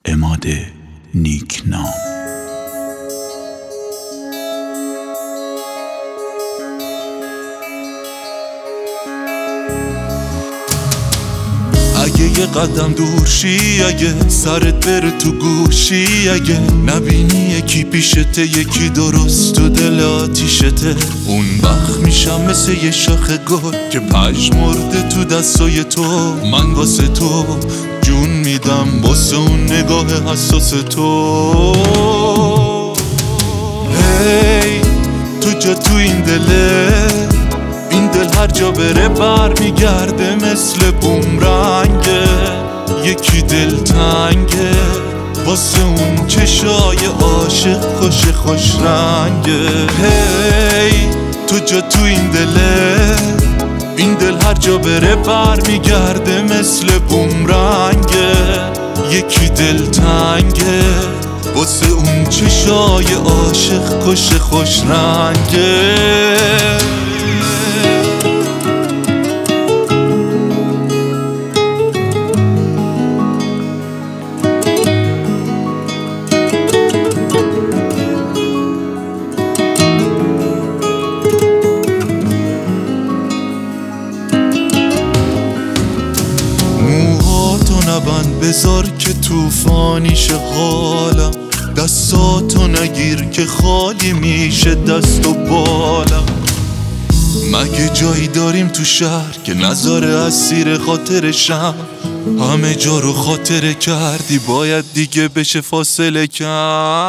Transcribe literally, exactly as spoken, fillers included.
عماد نیکنام. اگه یه قدم دور شی، اگه سرت بره تو گوشی، اگه نبینی یکی پیشته یکی درست و دل آتیشته، اون وقت میشم مثل یه شاخ گل که پژمرده تو دستای تو. من واسه تو جون میدم، واسه اون نگاه حساس تو. هی تو جا تو این دله، این دل هر جا بره بر میگرده مثل بومرنگه. یکی دل تنگه واسه اون چشای عاشق خوش خوش رنگه. هی تو جا تو این دله، این دل هر جا بره بر میگرده مثل بومرنگه. یکی دل تنگه واسه اون چشای عاشق خوش خوش رنگه. نبند بذار که توفانیش حالم، دستاتو نگیر که خالی میشه دست و بالم. مگه جایی داریم تو شهر که نذاره اسیر خاطرشم؟ همه جا رو خاطره کردی، باید دیگه بشه فاصله کم.